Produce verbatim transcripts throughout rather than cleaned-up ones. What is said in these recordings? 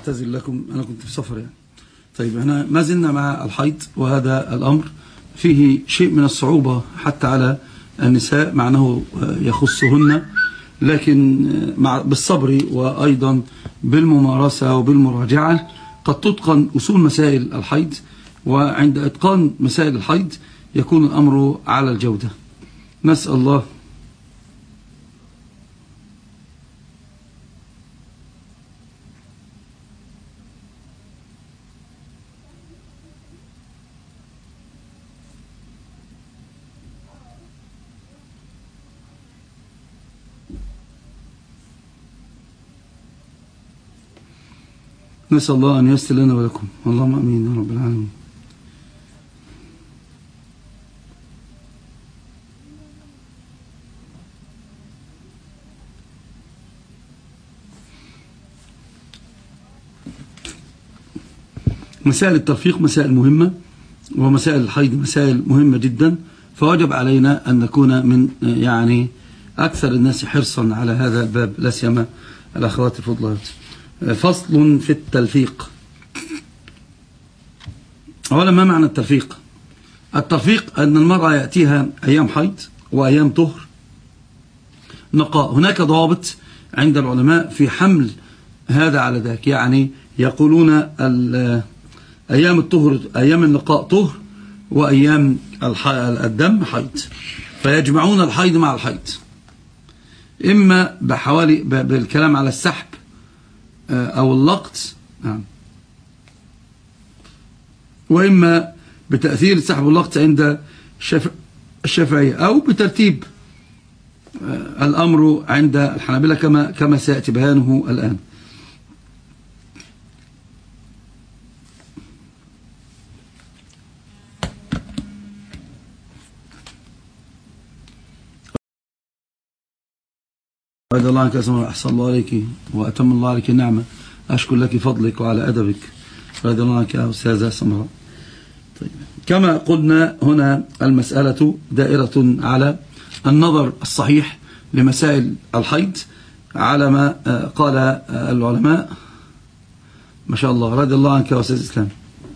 أعتذر لكم، أنا كنت في سفر يعني. طيب احنا ما زلنا مع الحيض، وهذا الأمر فيه شيء من الصعوبة حتى على النساء مع أنه يخصهن، لكن مع بالصبر وأيضا بالممارسة وبالمراجعة قد تتقن أصول مسائل الحيض، وعند إتقان مسائل الحيض يكون الأمر على الجودة. نسأل الله نسأل الله أن ييسر لنا ولكم، اللهم أمين يا رب العالمين. مسائل الترفيق مسائل مهمة، ومسائل الحيض مسائل مهمة جدا، فوجب علينا أن نكون من يعني أكثر الناس حرصا على هذا الباب، لا سيما الأخوات الفضلات. فصل في التلفيق. أولا، ما معنى التلفيق؟ التلفيق أن المرأة يأتيها أيام حيض وأيام طهر نقاء. هناك ضوابط عند العلماء في حمل هذا على ذاك، يعني يقولون أيام الطهر أيام النقاء طهر، وأيام الدم حيض، فيجمعون الحيض مع الحيض، إما بحوالي بالكلام على السحب أو اللقط، وإما بتأثير السحب واللقط عند الشافعية، أو بترتيب الأمر عند الحنابلة كما كما سيأتي بيانه الآن. رضي الله عنك يا سمرة، أحسن الله عليك وأتم الله عليك النعمة، أشكر لك فضلك وعلى أدبك. رضي الله عنك يا أستاذة سمرة. طيب، كما قلنا هنا المسألة دائرة على النظر الصحيح لمسائل الحيض على ما قال العلماء. ما شاء الله، رضي الله عنك يا أستاذ إسلام.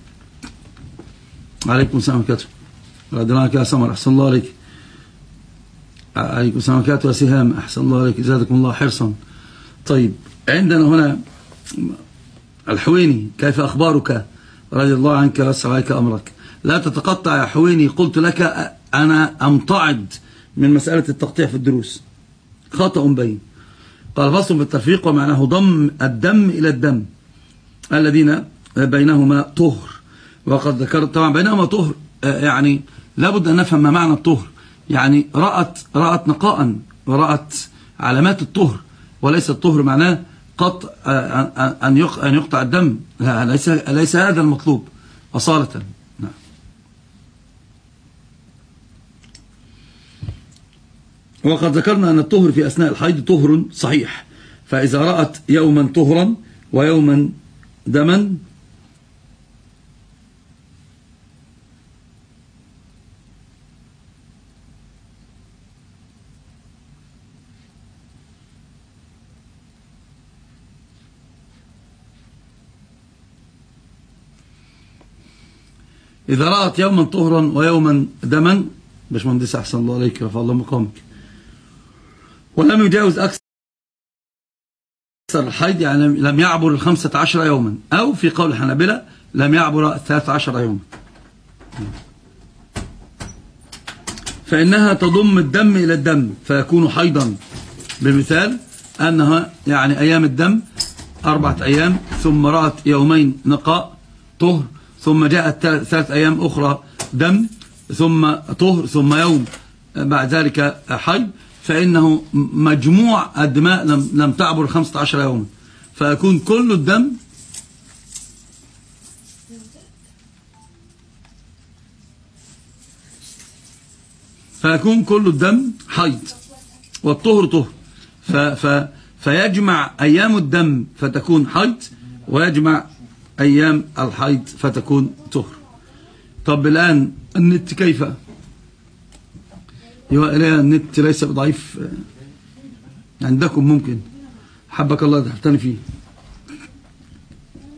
عليكم السلام وبركاته. رضي الله عنك يا سمرة، أحسن الله عليك. عليكم السلام وبركاته يا سهام، أحسن الله عليك، زادكم الله حرصا. طيب، عندنا هنا الحويني، كيف أخبارك؟ رضي الله عنك ويسر عليك أمرك. لا تتقطع يا حويني، قلت لك أنا أمتعد من مسألة التقطيع في الدروس، خطأ بين. قال فصل بالترفيق ومعناه ضم الدم إلى الدم الذين بينهما طهر. وقد ذكرت طبعا بينهما طهر، يعني لابد أن نفهم ما معنى الطهر. يعني رأت رأت نقاء ورأت علامات الطهر، وليس الطهر معناه قطع أن أن يقطع الدم، لا، ليس ليس هذا المطلوب أصالة. نعم. وقد ذكرنا أن الطهر في أثناء الحيض طهر صحيح، فإذا رأت يوما طهرا ويوما دما إذا رأت يوما طهرا ويوما دما، باشمهندس أحسن الله عليك، رفع الله مقامك، ولم يجاوز أكثر الحيض، يعني لم يعبر الخمسة عشر يوما، أو في قول الحنابلة لم يعبر الثلاثة عشر يوما، فإنها تضم الدم إلى الدم فيكون حيضا. بمثال أنها يعني أيام الدم أربعة أيام، ثم رأت يومين نقاء طهر، ثم جاءت ثلاث أيام أخرى دم، ثم طهر، ثم يوم بعد ذلك حيض، فإنه مجموع الدماء لم, لم تعبر خمسة عشر يوما، فيكون كل الدم فيكون كل الدم حيض، والطهر طهر، ف ف فيجمع أيام الدم فتكون حيض، ويجمع أيام الحيض فتكون طهر. طب الآن النت كيف؟ يا النت ليس بضعيف عندكم، ممكن حبك الله تحتني فيه.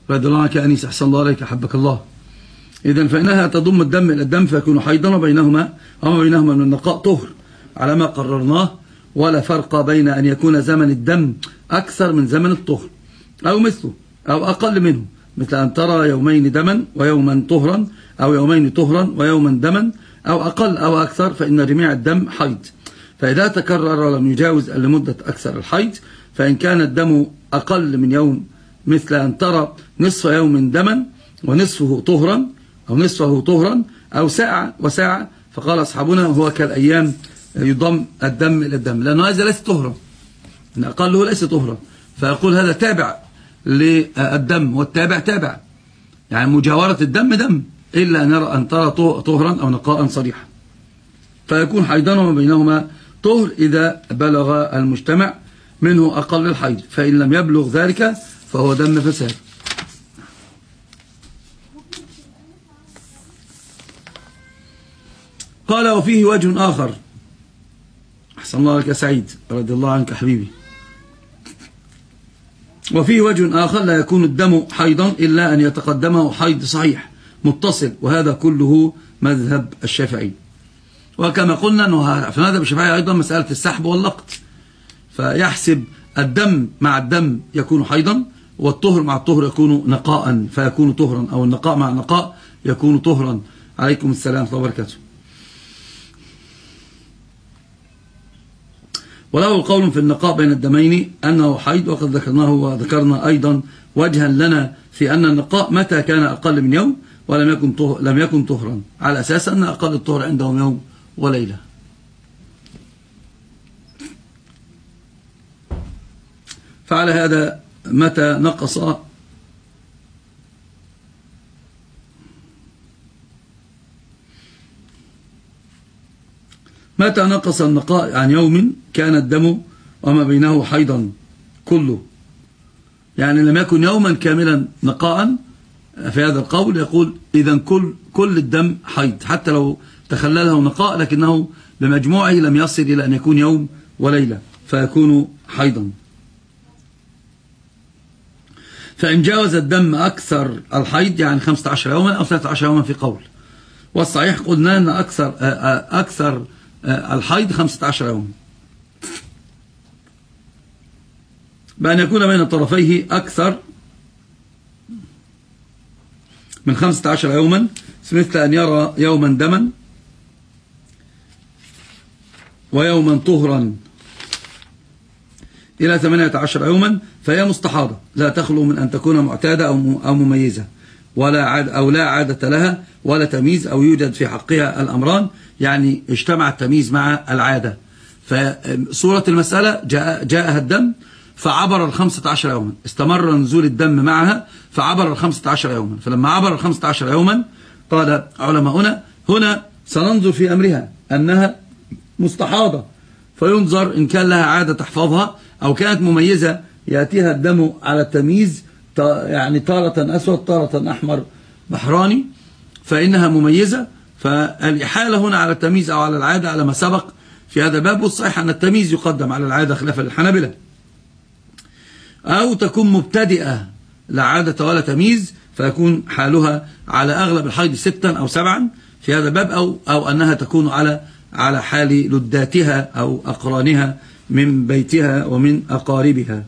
رضي الله عنك أنيس، أحسن الله عليك، أحبك الله. إذن فإنها تضم الدم إلى الدم فيكون حيضا، وبينهما وما بينهما من النقاء طهر على ما قررناه، ولا فرق بين أن يكون زمن الدم أكثر من زمن الطهر أو مثله أو أقل منه، مثل أن ترى يومين دما ويوما طهرا، أو يومين طهرا ويوما دما، أو أقل أو أكثر، فإن جميع الدم حيض. فإذا تكرر ولم يجاوز لمدة أكثر الحيض، فإن كان الدم أقل من يوم، مثل أن ترى نصف يوم دما ونصفه طهرا، أو نصفه طهرا، أو ساعة وساعة، فقال أصحابنا هو كالأيام يضم الدم إلى الدم، لأنه هذا ليس طهرا، إن أقله ليس طهرا، فيقول هذا تابع للدم، والتابع تابع، يعني مجاورة الدم دم، إلا أن يرى أن ترى طهرا أو نقاء صريحا، فيكون حيضا وما بينهما طهر إذا بلغ المجتمع منه أقل الحيض، فإن لم يبلغ ذلك فهو دم فساد. قال وفيه وجه آخر، أحسن الله عليك يا سعيد، رضي الله عنك حبيبي. وفيه وجه آخر لا يكون الدم حيضا إلا أن يتقدمه حيض صحيح متصل، وهذا كله مذهب الشافعي. وكما قلنا أنه في مذهب الشافعي أيضا مسألة السحب واللقط، فيحسب الدم مع الدم يكون حيضا، والطهر مع الطهر يكون نقاء فيكون طهرا، أو النقاء مع النقاء يكون طهرا. عليكم السلام ورحمة الله وبركاته. وله قول في النقاء بين الدمين أنه حيض، وقد ذكرناه وذكرنا أيضا وجها لنا في أن النقاء متى كان أقل من يوم ولم يكن طهر لم يكن طهرا، على أساس أن أقل الطهر عندهم يوم وليلة. فعلى هذا متى نقص متى نقص النقاء عن يوم كان الدم وما بينه حيضا كله، يعني لم يكن يوما كاملا نقاء، في هذا القول يقول إذن كل كل الدم حيض، حتى لو تخلله نقاء لكنه بمجموعه لم يصل إلى أن يكون يوم وليلة فيكون حيضا. فإن جاوز الدم أكثر الحيض يعني خمسة عشر يوما أو ثلاثة عشر يوما في قول، والصحيح قلنا أن أكثر أكثر الحيض خمسة عشر يوما، بأن يكون بين طرفيه أكثر من خمسة عشر يوما، مثل أن يرى يوما دما ويوما طهرا إلى ثمانية عشر يوما، فهي مستحاضة لا تخلو من أن تكون معتادة أو مميزة، ولا عاد أو لا عادة لها ولا تمييز، أو يوجد في حقها الأمران، يعني اجتمع التمييز مع العادة. فصورة المسألة جاء جاءها الدم فعبر الخمسة عشر يوما، استمر نزول الدم معها فعبر الخمسة عشر يوما، فلما عبر الخمسة عشر يوما قال علماؤنا هنا سننظر في أمرها أنها مستحاضة، فينظر إن كان لها عادة تحفظها أو كانت مميزة يأتيها الدم على التمييز، يعني تارة أسود تارة أحمر بحراني، فإنها مميزة، فالإحالة هنا على التمييز أو على العادة على ما سبق في هذا الباب، والصحيح أن التمييز يقدم على العادة خلافا للحنابلة. أو تكون مبتدئة لا عادة ولا تمييز فيكون حالها على أغلب الحيض ستا أو سبعا في هذا الباب، أو, أو أنها تكون على على حال لداتها أو أقرانها من بيتها ومن أقاربها.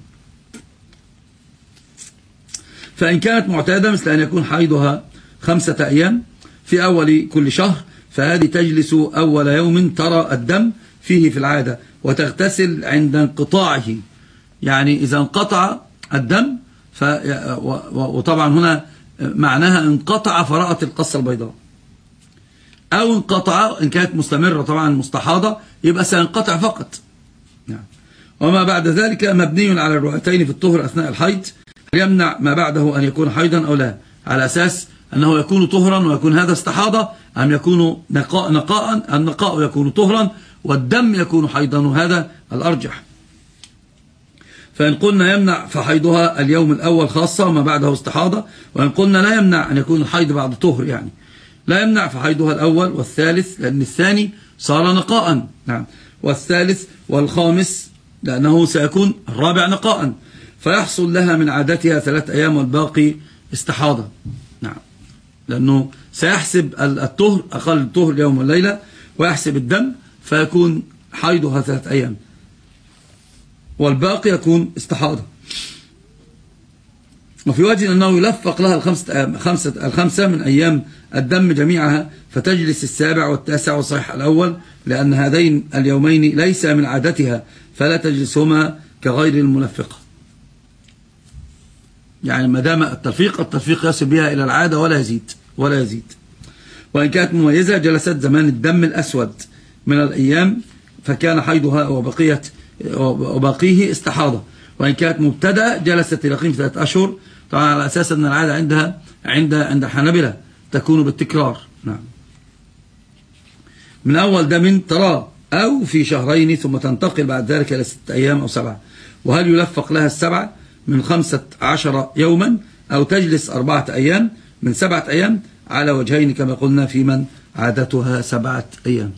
فإن كانت معتادة مثل أن يكون حيضها خمسة أيام في أول كل شهر، فهذه تجلس أول يوم ترى الدم فيه في العادة وتغتسل عند انقطاعه، يعني إذا انقطع الدم ف... وطبعا هنا معناها انقطع فرأت القصة البيضاء، أو انقطع إن كانت مستمرة طبعا مستحاضة يبقى سينقطع فقط. يعني وما بعد ذلك مبني على الرؤيتين في الطهر أثناء الحيض، يمنع ما بعده أن يكون حيضا أو لا، على أساس أنه يكون طهرا ويكون هذا استحاضة، أم يكون نقاء نقاء النقاء يكون طهرا والدم يكون حيضا، وهذا الأرجح. فإن قلنا يمنع فحيضها اليوم الأول خاصة وما بعده استحاضة، وإن قلنا لا يمنع أن يكون الحيض بعد طهر، يعني لا يمنع فحيضها الأول والثالث لأن الثاني صار نقاء، نعم، والثالث والخامس لأنه سيكون الرابع نقاء، فيحصل لها من عادتها ثلاث أيام والباقي استحاضة. نعم، لأنه سيحسب الطهر أقل الطهر يوم والليلة، ويحسب الدم فيكون حيضها ثلاثة أيام، والباقي يكون استحاضة. وفي وجه أنه يلفق لها الخمسة, خمسة الخمسة من أيام الدم جميعها، فتجلس السابع والتاسع والصحيح الأول، لأن هذين اليومين ليس من عادتها، فلا تجلسهما كغير الملفقة. يعني ما دام التلفيق التلفيق يصل بها إلى العادة ولا يزيد ولا يزيد. وإن كانت مميزة جلست زمان الدم الأسود من الأيام فكان حيضها وبقية وباقيه استحاضة. وإن كانت مبتدأ جلست إلى قيمة ثلاثة أشهر، طبعا على أساس أن العادة عندها عند عند الحنابلة تكون بالتكرار. نعم، من أول دم تراه أو في شهرين، ثم تنتقل بعد ذلك إلى ستة أيام أو سبعة. وهل يلفق لها السبعة من خمسة عشر يوما، أو تجلس أربعة أيام من سبعة أيام؟ على وجهين كما قلنا في من عادتها سبعة أيام.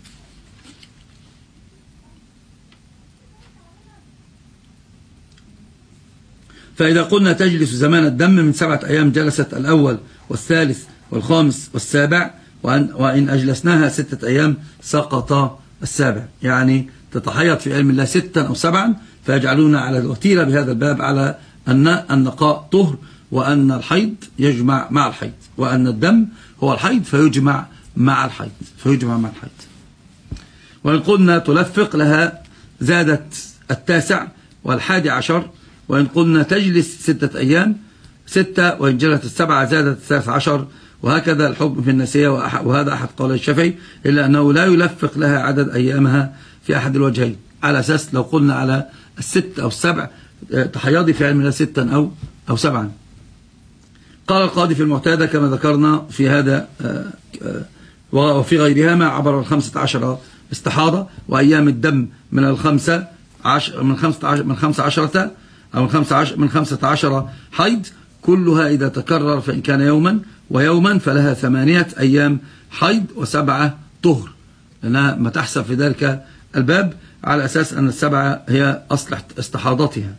فإذا قلنا تجلس زمان الدم من سبعة أيام، جلست الأول والثالث والخامس والسابع، وأن, وإن أجلسناها ستة أيام سقط السابع. يعني تتحيط في علم الله ستا أو سبعا، فيجعلون على الوتيرة بهذا الباب على أن النقاء طهر، وأن الحيض يجمع مع الحيض، وأن الدم هو الحيض فيجمع مع الحيض فيجمع مع الحيض. وإن قلنا تلفق لها زادت التاسع والحادي عشر. وإن قلنا تجلس ستة أيام ستة، وإن جلست السبعة زادت الثالث عشر. وهكذا الحكم في النسية، وهذا أحد قولي الشافعي، إلا أنه لا يلفق لها عدد أيامها في أحد الوجهين، على أساس لو قلنا على الست أو السبع تحيضي في علم الله ستا أو أو سبعا. قال القاضي في المعتادة كما ذكرنا في هذا وفي غيرها ما عبر الخمسة عشر استحاضة، وأيام الدم من الخمسة عشر من خمسة عشر من خمسة عشرة أو من خمسة عشر من خمسة عشر حيض، كلها إذا تكرر فإن كان يوما ويوما فلها ثمانية أيام حيض وسبعة طهر، لأنها ما تحسب في ذلك الباب على أساس أن السبعة هي أصل استحاضتها.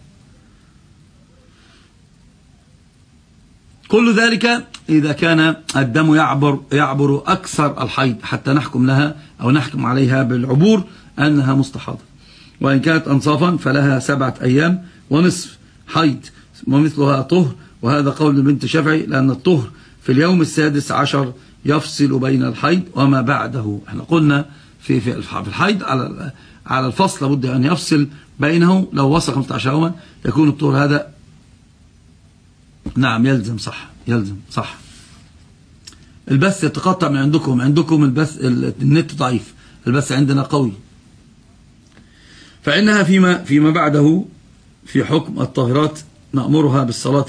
كل ذلك إذا كان الدم يعبر يعبر أكثر الحيض حتى نحكم لها أو نحكم عليها بالعبور أنها مستحاضة. وإن كانت أنصافا فلها سبعة أيام ونصف حيض ومثلها طهر، وهذا قول بنت شافعي، لأن الطهر في اليوم السادس عشر يفصل بين الحيض وما بعده. احنا قلنا في في الحيض على على الفصل لابد أن يفصل بينه، لو وصل خمسة عشر يوما يكون الطهر هذا. نعم يلزم، صح يلزم صح. البث يتقطع من عندكم عندكم البث النت ضعيف، البث عندنا قوي. فإنها فيما فيما بعده في حكم الطاهرات نأمرها بالصلاة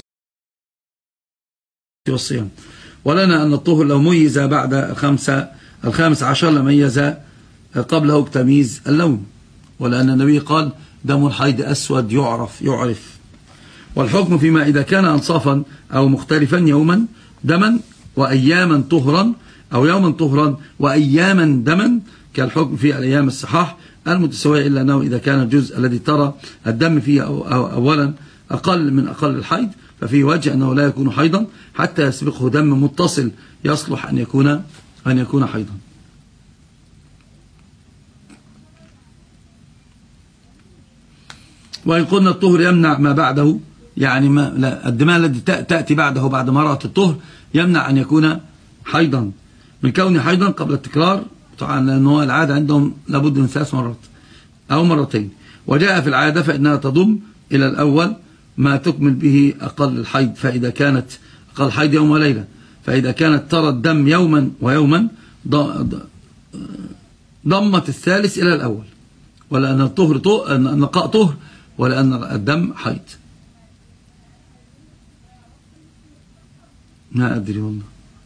والصيام. ولنا أن الطهر لو ميز بعد الخمسة الخامس عشر لميز قبله بتمييز اللون، ولأن النبي قال دم الحيض أسود يعرف يعرف. والحكم فيما إذا كان أنصافا أو مختلفا يوما دما وأياما طهرا، أو يوما طهرا وأياما دما، كالحكم في الأيام الصحاح المتساوية، إلا أنه إذا كان الجزء الذي ترى الدم فيه أو أو أولا أقل من أقل الحيض ففي وجه أنه لا يكون حيضا حتى يسبقه دم متصل يصلح أن يكون أن يكون حيضا. وإن قلنا الطهر يمنع ما بعده، يعني ما لا الدماء التي تأتي بعده بعد مرة الطهر يمنع أن يكون حيضا من كونه حيضا قبل التكرار، طبعا لأنه العادة عندهم لابد من ثلاث مرات أو مرتين. وجاء في العادة فإنها تضم إلى الأول ما تكمل به أقل الحيض، فإذا كانت أقل الحيض يوم وليلة، فإذا كانت ترى الدم يوما ويوما ضمت الثالث إلى الأول، ولأن الطهر طهر النقاء طهر، ولأن الدم حيض. ما أدري والله.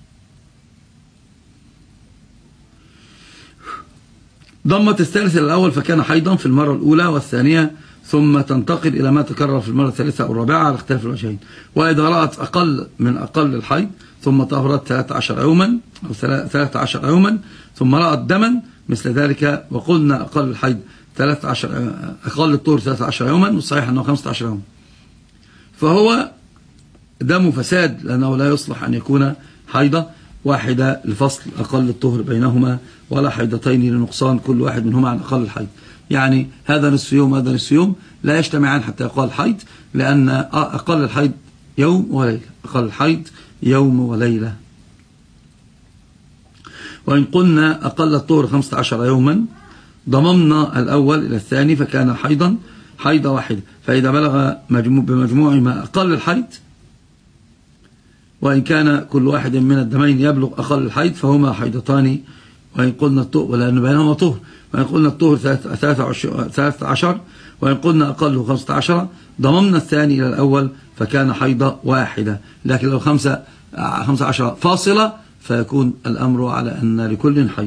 ضمت الثالث إلى الأول فكان حيضا في المرة الأولى والثانية، ثم تنتقل إلى ما تكرر في المرة الثالثة أو الرابعة على اختلاف الوجهين. وإذا رأت أقل من أقل الحيض ثم طهرت ثلاثة عشر يوما أو ثلاثة عشر يوما ثم رأت دما مثل ذلك، وقلنا أقل الحيض ثلاثة عشر أقل الطهر ثلاثة عشر يوما، والصحيح أنه خمسة عشر يوما، فهو دم فساد، لأنه لا يصلح أن يكون حيضة واحدة لفصل أقل الطهر بينهما، ولا حيضتين لنقصان كل واحد منهما عن أقل الحيض. يعني هذا نصف يوم هذا نصف يوم لا يجتمعان حتى يقال حيض، لأن أقل الحيض يوم وليلة، أقل الحيض يوم وليلة. وإن قلنا أقل الطهر خمسة عشر يوما ضممنا الأول إلى الثاني فكان حيضا حيضة واحدة، فإذا بلغ مجموع بمجموع ما أقل الحيض، وإن كان كل واحد من الدمين يبلغ أقل الحيض فهما حيضتان. وإن قلنا الطهر ولأن بينهما طهر، وإن قلنا الطهر ثلاثة عشر وإن قلنا أقله خمسة عشر ضممنا الثاني إلى الأول فكان حيضة واحدة. لكن لو خمسة خمسة عشر فاصلة فيكون الأمر على أن لكل حيض.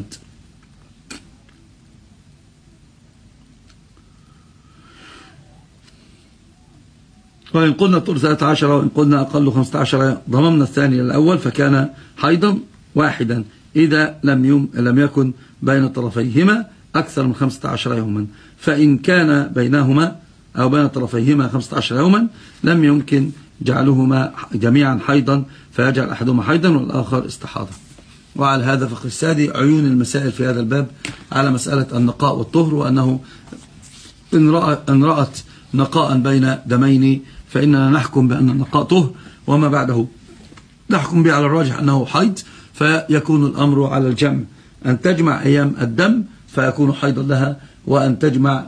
وإن قلنا الطهر ثلاثة عشر وإن قلنا أقل خمسة عشر ضممنا الثاني إلى الأول فكان حيضا واحدا إذا لم يم لم يكن بين طرفيهما أكثر من خمسة عشر يوما. فإن كان بينهما أو بين طرفيهما خمسة عشر يوما لم يمكن جعلهما جميعا حيضا، فيجعل أحدهما حيضا والآخر استحاضة. وعلى هذا فقه السادي عيون المسائل في هذا الباب على مسألة النقاء والطهر، وأنه إن رأت نقاء بين دمين فإننا نحكم بأن النقاء طهر، وما بعده نحكم به على الراجح أنه حيض، فيكون الأمر على الجمع، أن تجمع أيام الدم فيكون حيضا لها، وأن تجمع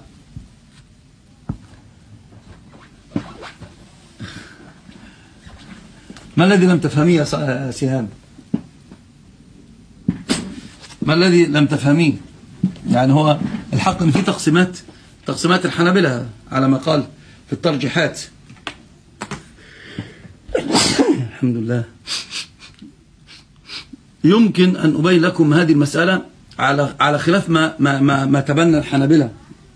ما الذي لم تفهميه يا سهام؟ ما الذي لم تفهميه؟ يعني هو الحق ان في تقسيمات تقسيمات الحنابلة على ما قال في الترجيحات. الحمد لله. يمكن أن أبين لكم هذه المسألة على على خلاف ما ما ما, ما تبنى الحنابلة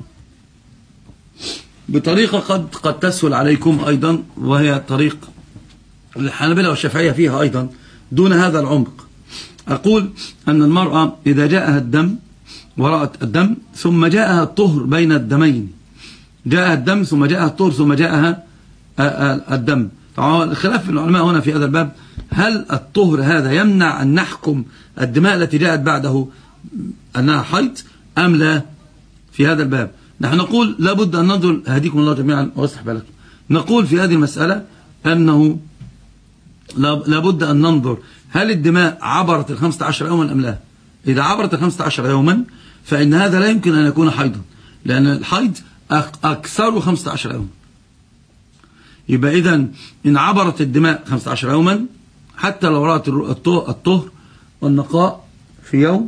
بطريقة قد قد تسهل عليكم أيضا، وهي طريق الحنابلة والشافعية فيها أيضا دون هذا العمق. أقول أن المرأة إذا جاءها الدم ورأت الدم ثم جاءها الطهر بين الدمين، جاءها الدم ثم جاءها الطهر ثم جاءها الدم. الخلاف في العلماء هنا في هذا الباب، هل الطهر هذا يمنع أن نحكم الدماء التي جاءت بعده أنها حيض أم لا؟ في هذا الباب نحن نقول لابد أن ننظر، هديكم الله جميعا واصلح بالكم، نقول في هذه المسألة أنه لابد أن ننظر هل الدماء عبرت الخمسة عشر يوما أم لا. إذا عبرت الخمسة عشر يوما فإن هذا لا يمكن أن يكون حيضا، لأن الحيض أكثر خمسة عشر يوما. يبقى إذن إن عبرت الدماء خمسة عشر يوما حتى لو رأت الطهر والنقاء في يوم،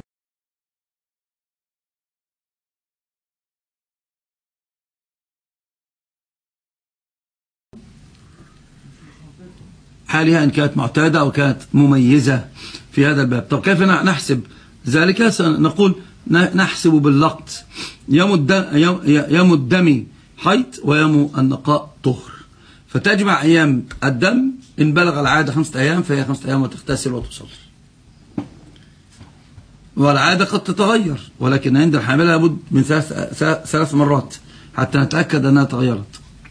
حالها إن كانت معتادة أو كانت مميزة في هذا الباب. طب كيف نحسب ذلك؟ سنقول نحسب باللقط، يوم الدم, يوم الدم حيض ويوم النقاء طهر، فتجمع أيام الدم إن بلغ العادة خمسة أيام فهي خمسة أيام وتغتسل وتصلي. والعادة قد تتغير، ولكن عند الحاملة لابد من ثلاث, ثلاث مرات حتى نتأكد أنها تغيرت.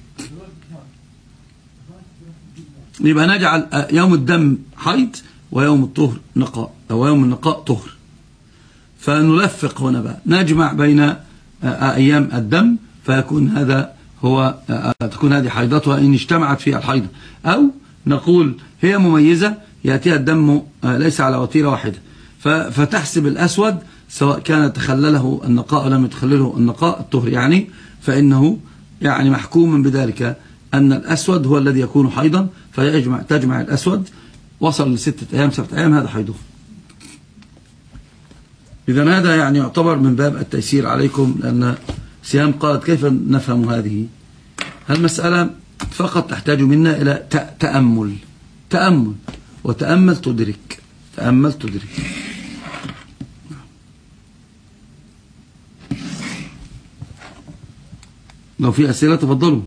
يبقى نجعل يوم الدم حيض ويوم الطهر نقاء، أو يوم النقاء طهر. فنلفق هنا بقى، نجمع بين أيام الدم فيكون هذا هو تكون هذه حيضتها إن اجتمعت في الحيضة، أو نقول هي مميزة يأتيها الدم ليس على وتيرة واحدة فتحسب الأسود سواء كان تخلله النقاء أو لم يتخلله النقاء الطهر، يعني فإنه يعني محكوم بذلك أن الأسود هو الذي يكون حيضا، فيجمع تجمع الأسود وصل لستة أيام سبعة أيام هذا حيضه. إذن هذا يعني يعتبر من باب التيسير عليكم، لأن سيام قالت كيف نفهم هذه المسألة؟ فقط تحتاج منا إلى تأمل تأمل وتأمل تدرك تأمل تدرك. لو في أسئلة تفضلوا.